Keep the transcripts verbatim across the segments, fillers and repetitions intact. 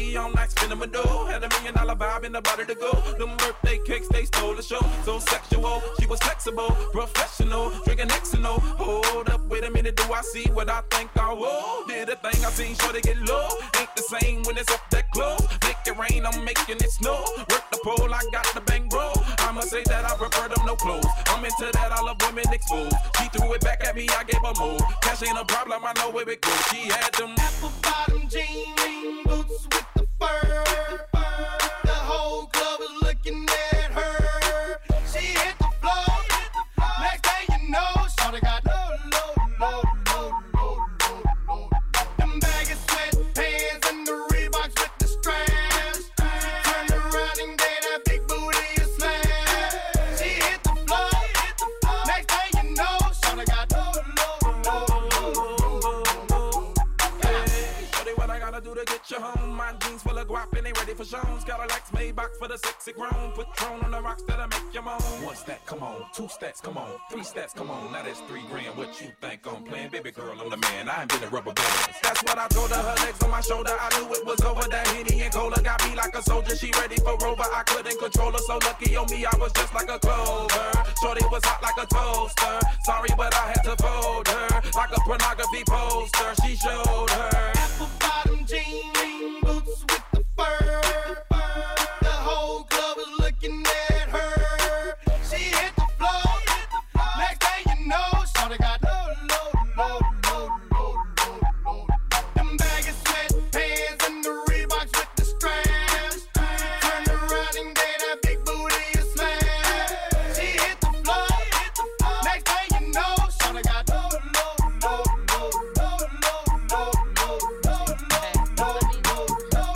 me all night spinning my dough. Had a million dollar vibe in the body to go. Them birthday cakes, they stole the show. So sexual, she was flexible, professional, drinking X and O. Hold up, wait a minute, do I see what I think I will? Did a thing I seen, sure to get low. Ain't the same when it's up that close. Make it rain, I'm making it snow. Work the pole, I got the bang bro. I'ma say that I prefer them no clothes. I'm into that, I love women exposed. She threw it back at me, I gave her more. Cash ain't a problem, I know where it goes. She had them apple bottom jean boots with the fur. The whole club was looking at her. She hit the floor. Next thing you know, shawty got low, low, low, low, low, low, low. Them baggy sweatpants and the Reeboks with the straps. Turned around and gave that big booty a slam. She hit the floor. Next thing you know, shawty got low, low, low, low, low. Hey, shawty, what I gotta do to get you home? My jeans full of guap and they ready for shows. Got a Lex Maybach for the sexy grown. Patron on the rocks that'll make you moan. One stat, come on. Two stats, come on. Three stats, come on. Now that's three grand. What you think I'm playing? Baby girl, I'm the man. I ain't been a rubber band. That's what I told her. Her legs on my shoulder. I knew it was over. That Henny and Cola got me like a soldier. She ready for Rover. I couldn't control her. So lucky on me, I was just like a clover. Shorty was hot like a toaster. Sorry, but I had to fold her. Like a pornography poster. She showed her apple bottom jean boots with the fur. The whole club was looking at her. She hit the floor. Next thing you know, shawty got low, low, low, low, low, low, low. Them baggy sweatpants and the Reeboks with the straps. Turned around and gave that big booty a slam. She hit the floor. Next thing you know, shawty got low, low, low, low, low, low, low, low, low, low, low, low,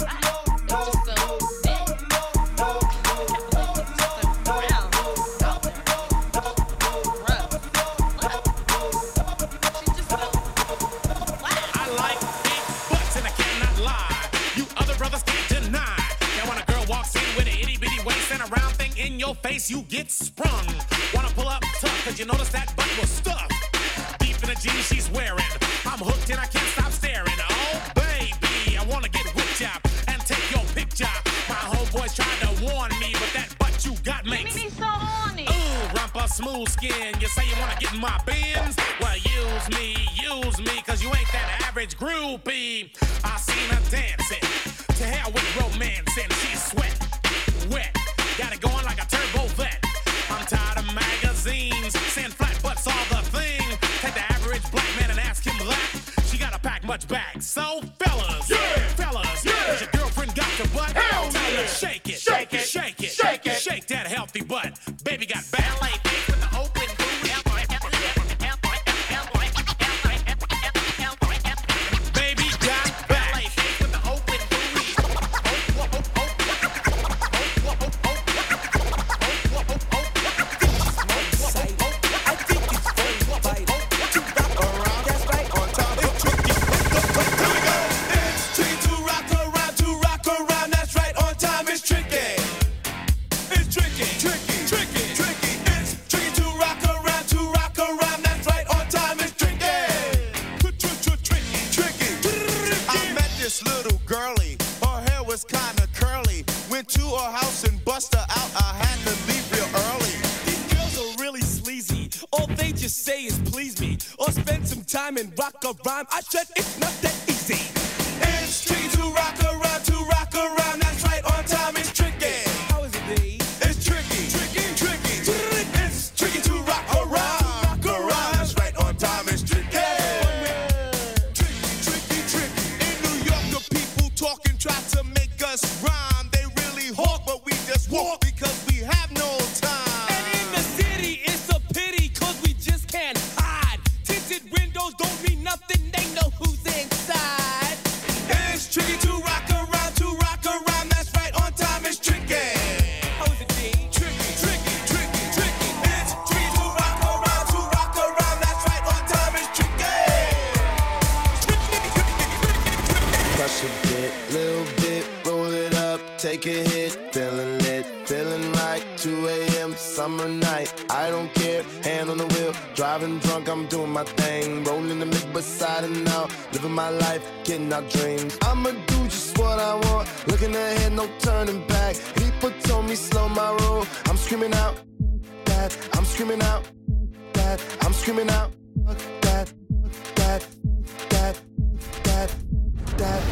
I like big butts and I cannot lie. You other brothers can't deny. Now when a girl walks in with an itty bitty waist and a round thing in your face, you get sprung. Wanna pull up tough, cause you notice that butt was stuffed deep in the jeans she's wearing. I'm hooked and I can't stop staring. Oh baby, I wanna get whipped up and take your picture. My homeboys tried to warn me, but that butt you got makes me so horny. Ooh, rumpa smooth skin. You say you wanna get in my bins? Well, use me, use me, cause you ain't that average groupie. I seen her dancing. To hell with romancing. She's sweat, wet. Got it going like a turbo vet. I'm tired of magazines saying flat butts all the thing. Take the average black man and ask him that. She gotta pack much back. So fellas, yeah, fellas, yeah. Has your girlfriend got the butt? Hell Tell yeah. her shake it, shake it, shake it, shake it, shake that healthy butt. Baby got ballet feet with the open boot. Baby got ballet feet with the open booty. I think it's very vital to rock around. That's right, on time. It's tricky. Here we go. It's tricky to rock around, to rock around. That's right, on time. It's tricky. It's tricky, tricky, tricky, tricky. It's tricky to rock around, to rock around. That's right, on time. It's tricky. Tricky, tricky. I met this little girlie. Her hair was kinda curly. Went to her house and bust her out. I had to leave real early. These girls are really sleazy. All they just say is please me, or spend some time and rock a rhyme. I said it's not that easy. It's tricky to rock around, to rock around. That's right, on time. It's tricky. How is it, B? It's tricky, tricky, tricky. It's tricky to rock around, rock around. That's right, on time. It's tricky. Tricky, tricky, tricky. In New York, the people talking try to make us rhyme. They really hawk, but we just walk because we have no time. And in the city, it's a pity, cause we just can't hide. Tinted windows don't mean nothing, they know who's inside. It's tricky to rock around, to rock around. That's right, on time. It's tricky. How is it, B? Tricky, tricky, tricky, tricky. It's tricky to rock around, to rock around. That's right, on time. It's tricky. Crush a bit, little bit, roll it up, take a hit, feeling it, feeling right. two a.m. summer summer night. I don't care, hand on the wheel, driving drunk, I'm doing my thing. Rolling the mid beside and out, living my life, getting our dreams. I'ma do just what I want, looking ahead, no turning back. People told me slow my roll, I'm screaming out that, I'm screaming out that, I'm screaming out that, that, that, that, that.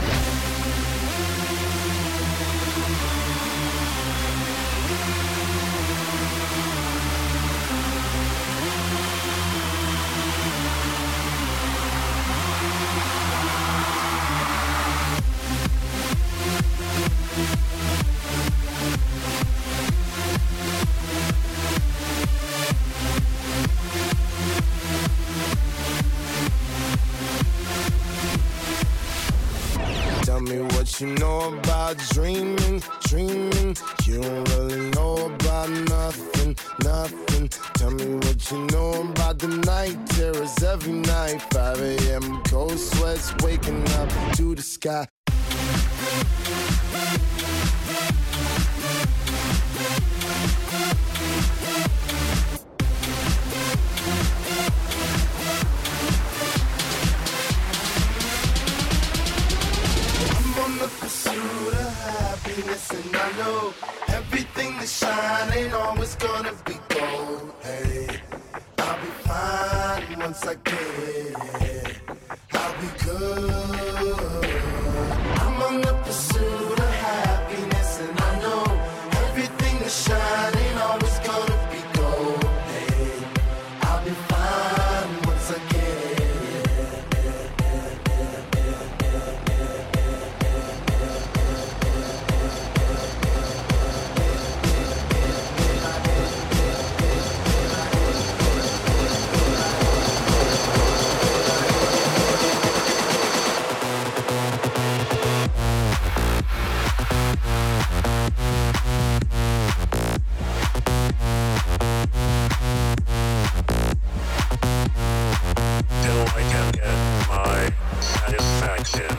Tell me what you know about dreaming, dreaming. You don't really know about nothing, nothing. Tell me what you know about the night terrors every night. five a.m. cold sweats waking up to the sky. Pursuit of happiness, and I know everything that shine ain't always gonna be gold. Hey, I'll be fine once I get it. I'll be good. I'm on the pursuit of happiness, and I know everything that shine ain't always gonna be gold. Hey, I'll be fine once I get it. Till I can get my satisfaction.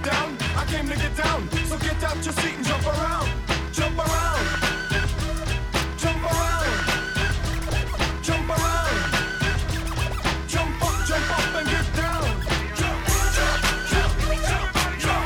get down, I came to get down. So get out your seat and jump around, jump around, jump around, jump around, jump up, jump up and get down. Jump, jump, jump, jump, jump, jump,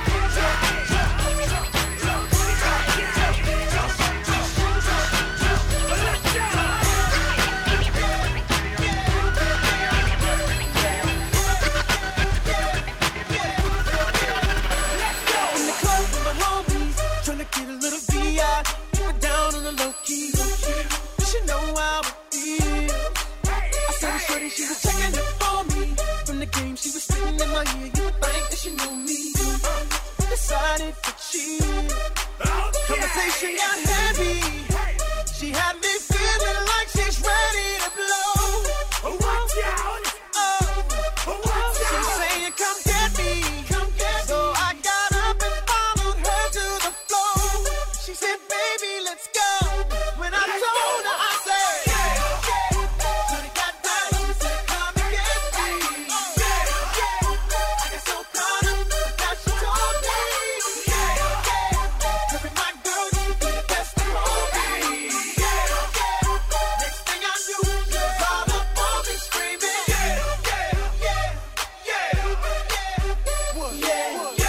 get a little V I, keep it down on the low key. You should know how it feels. I saw the shorty, she was checking it for me. From the game, she was sitting in my ear. You would think that she knew me. Decided to cheat. Conversation got heavy. She had me feeling like she's ready to blow. Watch out! Oh, she's saying, come get me. Come get me. So I got up and followed her to the floor. She said, baby, let's go. When I told her, I said, yeah, yeah. When it got down, she said, come and get me. Yeah, yeah. I got so caught up that she told me. Yeah, yeah. Every my girl, you be the best of me. Yeah, yeah. Next thing I knew, she was all up on me screaming. Yeah, yeah, yeah, yeah, yeah, yeah,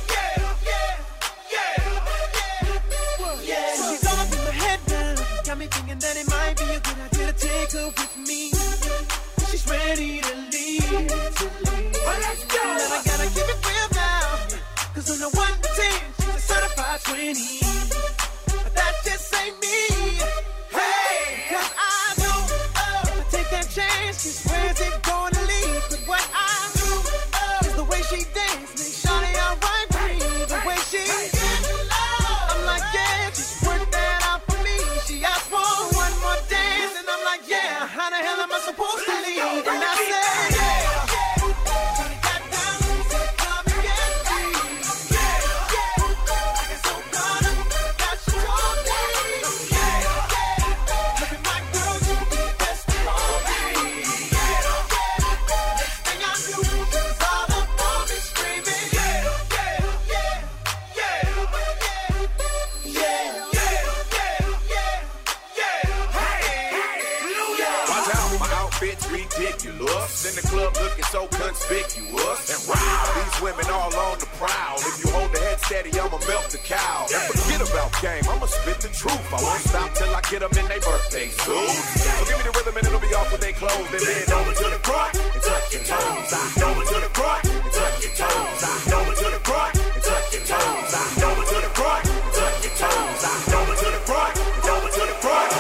yeah, yeah, yeah. So she's all up in my head now. Got me thinking that it might be a good idea to take her with me. She's ready to leave. Well, let's go. And I gotta keep it real now. Cause on the one to ten, she's a certified twenty. But that just ain't me. Hey, cause I know uh, if I take that chance, just where's it going to lead? But what I do uh, is the way she dance. Make shawty alright with me. The way she I'm like, yeah, just work that out for me. She asked for one more dance, and I'm like, yeah, how the hell am I supposed to leave? And I said, yeah, yeah. When it got down, she said, come and get me. Yeah, yeah. I got so caught up that she told me. Yeah, yeah. Look at my girl, you be the best of me. Yeah, yeah. Next thing I knew, she was all up on me screaming. Yeah, yeah, yeah, yeah, yeah, yeah, yeah, yeah, yeah. Watch out, my outfit's ridiculous. In the club looking so conspicuous. And wow, these women all on the prowl. If you hold the head steady, I'ma melt the cow. And forget about game, I'ma spit the truth. I won't stop till I get them in their birthday suit. So give me the rhythm and it'll be off with their clothes. Then bend over to the front and touch your toes. I over to the front and touch your toes. I over to the front and touch your toes. I over to the front and touch your toes. I over to the front and over to the front.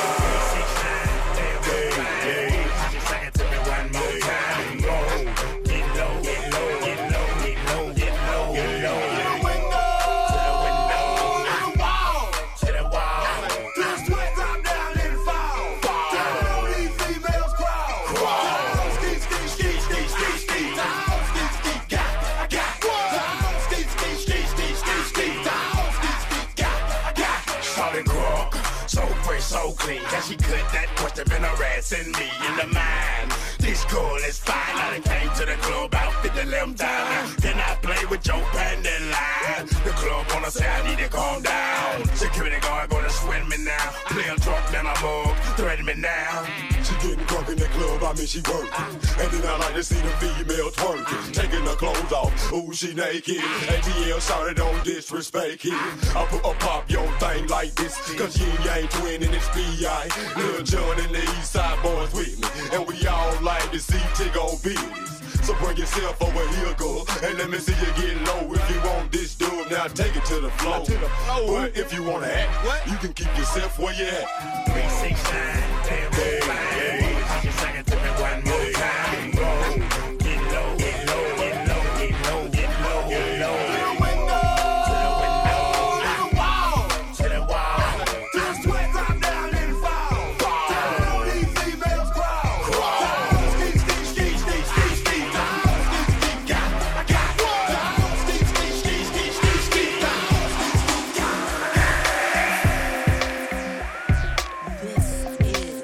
So clean, can she cut that question been harassing me in the mind? This girl is fine. I done came to the club outfit to let them down. Then I play with your pendant line. The club wanna say I need to calm down. Security guard gonna sweat me now. Play a drunk, then I mug, threaten me now. She getting drunk in the club, I mean she working. And then I like to see the females twerking. Taking her clothes off, ooh she naked. A T L shawty don't disrespect it. I put a pop your thing like this. Cause you ain't twin and it's B I. Lil John and the East Side boys with me. And we all like to see Tiggo business. So bring yourself over here, girl, and let me see you get low. If you want this dude, now take it to the floor. To the floor. But if you wanna act, what? You can keep yourself where you at. Three, six, nine, damn, hey, hey. Take a second to me one more time. Go, get low, get low, get low, get low, get low, get low. This is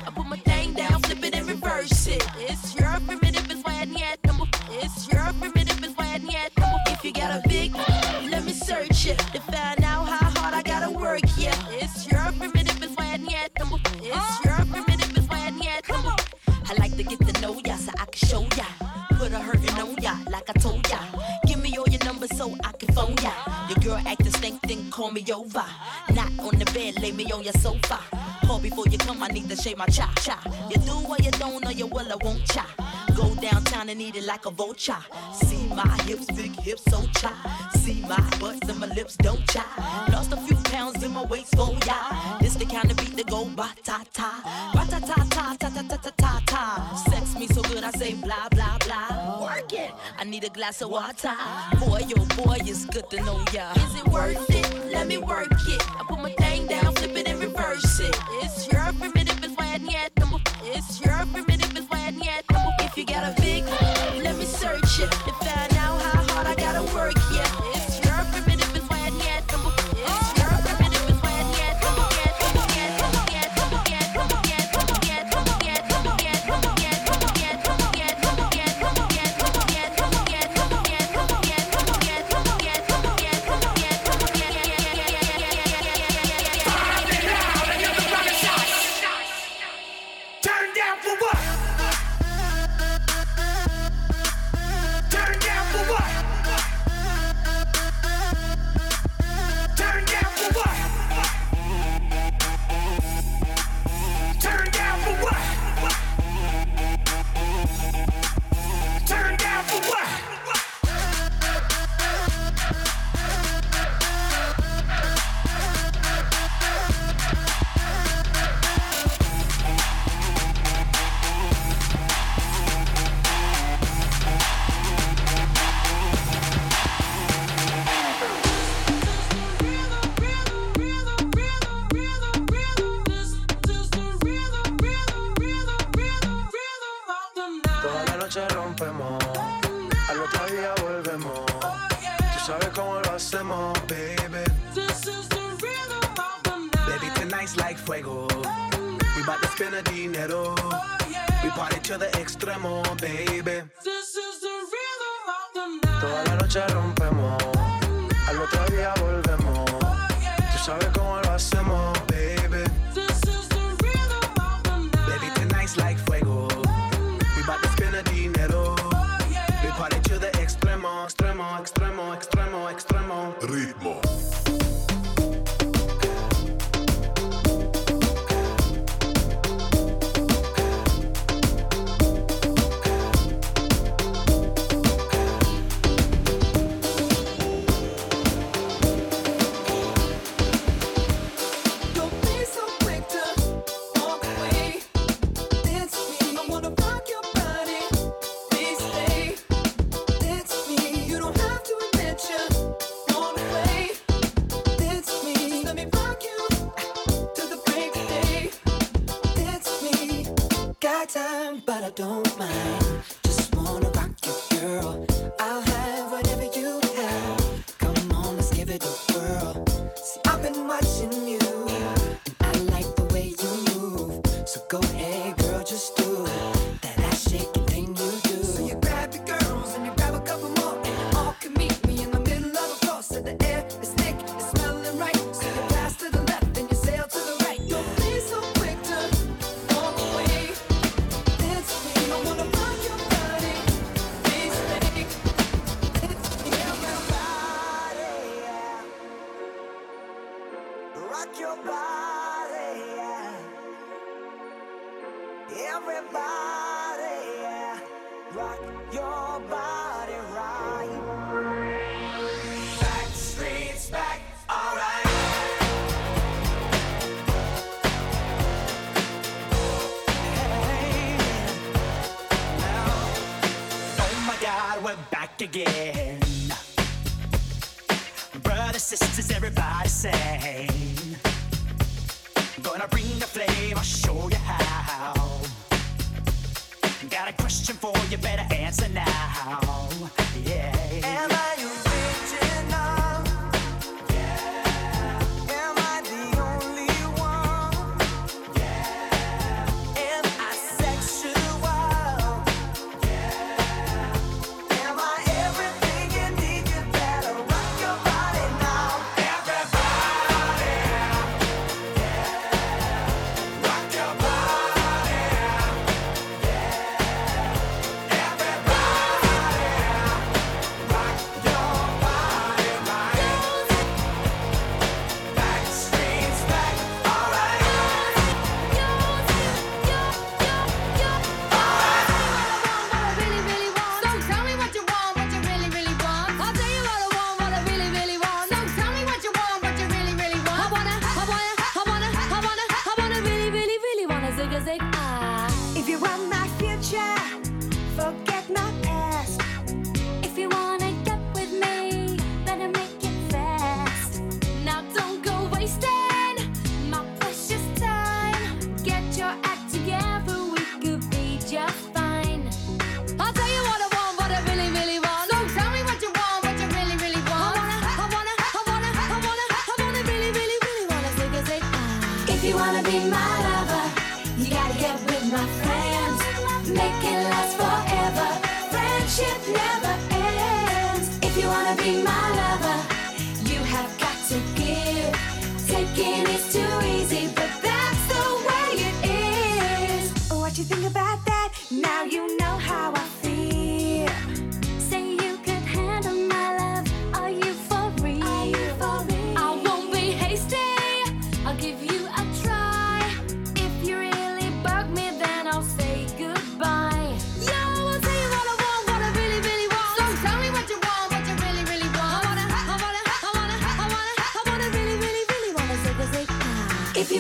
I put my thing down, flip it and reverse it. It's your primitive, it's why I need number. It's your primitive, it's why I need number. If you got a big, let me search it to find out how hard I gotta work. Yeah, it's your primitive, it's why I need number. It's your primitive, it's why I need number. I like to get to know ya so I can show ya. Put a hurtin' on ya like I told ya. Give me all your numbers so I can phone ya. Your girl actin' stink, then call me over. Not on the bed, lay me on your sofa. Call before you come, I need to shave my cha cha. You do what you don't, or you will, I won't cha. Go downtown and eat it like a vulture. See my hips, big hips, so cha. See my butts and my lips, don't cha. Lost a few pounds in my waist, for ya. This the kind of beat that go ba ta ta, ba ta ta ta ta ta ta ta ta ta. Sex me so good I say blah blah blah. Work it, I need a glass of water. Boy, oh boy, it's good to know ya. Is it worth it? Let me work it. I put my thing down, flip it and reverse it. It's your primitive, it's why I need number. It's your primitive, it's why I need number. If you got a big, let me search it to find out how hard I gotta work. Yeah, it's your primitive, it's why I need number. It's your primitive, it's why I need number. Turn down for what? Turn down for what? Turn down for what? Turn down for what? Turn down for what? Toda la noche rompemos, al otro día volvemos. Tú sabes cómo lo hacemos, baby. Baby, tonight's like fuego. We bout to spend a dinero. We party to the extremo, baby. Toda la noche rompemos, al otro día volvemos. Tú sabes cómo lo hacemos, baby. Baby, tonight's like fuego. We bout to spend a dinero. We party to the extremo, extremo, extremo, extremo, extremo. Ritmo. Don't be so quick to walk away. Dance with me, I wanna rock your body. Please stay. Dance with me, you don't have to admit you wanna play. Dance with me, let me rock you to the break of day. Dance with me, got time, but I don't mind. Just wanna rock you, girl. I'll have whatever you have. Come on, let's give it a whirl. See, I've been watching you, and I like the way you move. So go ahead, girl, just do it. That ass shaking thing you do. So you grab your girls and you grab a couple more, and you all can meet me in the middle of a cross. So the air is thick, it's smelling right. So you pass to the left and you sail to the right. Don't be so quick to walk away. Dance with me, I wanna rock your body. Please stay. Dance with me, everybody, yeah. Rock your body, yeah. Everybody, yeah. Rock your body right. Back streets back, alright. Hey, now, oh my God, we're back again. Brothers, sisters, everybody sing. Gonna bring the flame, I'll show you how. Got a question for you, better answer now. Yeah. Am I original? Yeah. Am I the only one? Yeah.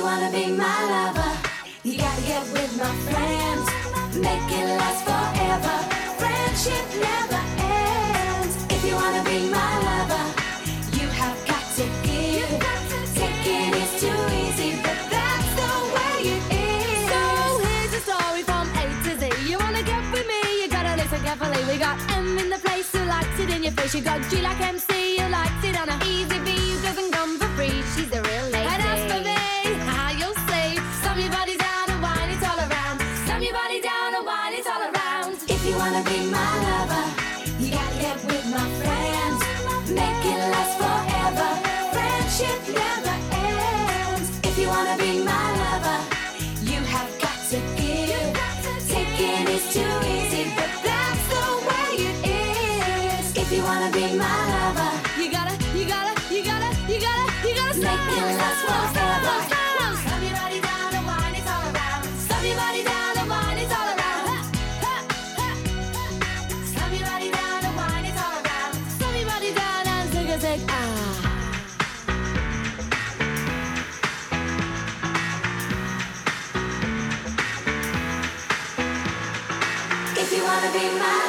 wanna be my lover, you gotta get with my friends. Make it last forever. Friendship never ends. If you wanna be my lover, you have got to give. Taking is too easy, but that's the way it is. So here's a story from A to Z. You wanna get with me, you gotta listen carefully. We got M in the place who likes it in your face. You got G like M C, who likes it on a easy B, who doesn't come for free. She's a real lady. And as for me, how you'll see, slam your body down and wine it all around. Slam your body down and wine it all around. If you wanna be my lover, you gotta get with my friends. Make it last forever. Friendship never ends. If you wanna be my lover, you have got to give. Taking is too easy, but that's the way it is. If you wanna be my lover, You gotta, you gotta, you gotta, you gotta, you gotta make stop. it last forever. Slam your body down and wine it all around. Slam your body down and wine it all around. Slam your body down and wine it all around. Slam your body down and take a take. Ah. If you wanna be my